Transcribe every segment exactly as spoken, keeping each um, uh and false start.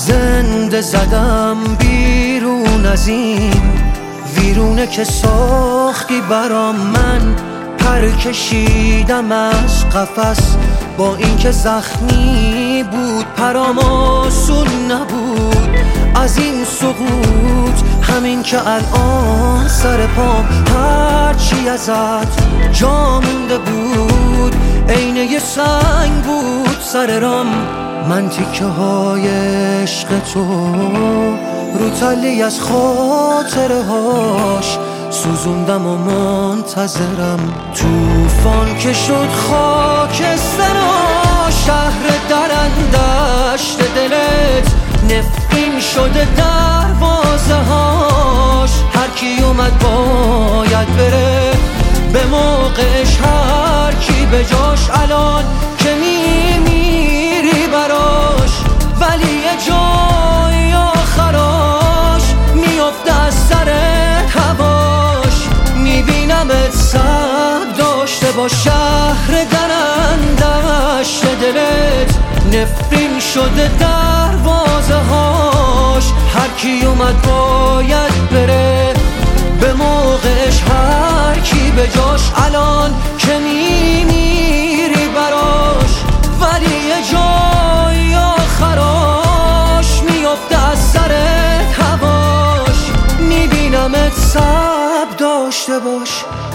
زنده زدم بیرون از این ویرونه که ساختی برام. من پر کشیدم از قفس با اینکه زخمی بود، پرام آسون نبود از این سقوط. همین که الان سر پام هرچی ازت جا مونده بود عین یه سنگ بود سر رام. من تیکه های عشق تو رو تلی از خاطره هاش سوزوندم و منتظرم. توفان که شد خاکسترا شهر درندشت دلت نفرین شده دروازه هاش. هر کی اومد باید بره به موقعش، هر کی به جاش الان که میمیری براش. ولی یه جای آخراش میفته از سرت هواش. میبینمت سب داشته با شهر درندشت دلت نفرین شده دروازه هاش. هر کی اومد باید بره به موقعش، هر کی به جاش الان که میمیری براش. ولی یه جای آخراش میفته از سرت هواش. میبینمت سب داشته باش.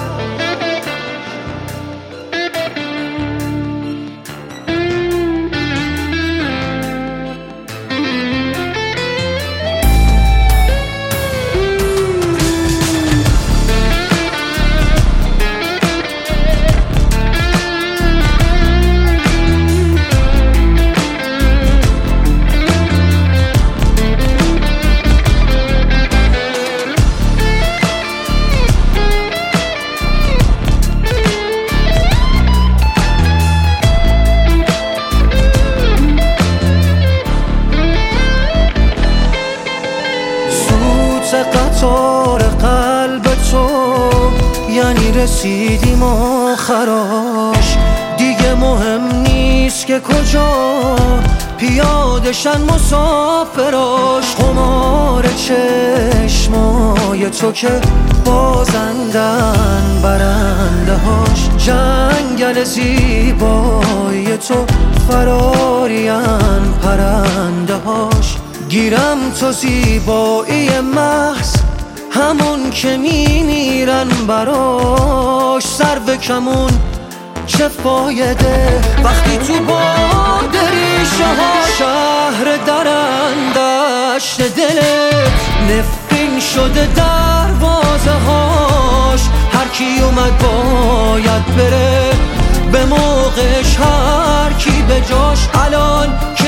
قطار قلب تو یعنی رسیدیم آخراش. دیگه مهم نیست که کجا پیادشن مسافراش. قمار چشمای تو که بازندن برنده هاش. جنگل زیبای تو فرارین پرنده هاش. گیرم تو زیبایی محض همون که میمیرن براش. سر به کمون چه فایده وقتی تو باد ریشه ها شهر درندشت دلت نفرین شده دروازه هاش. هر کی اومد باید بره به موقعش، هر کی به جاش الان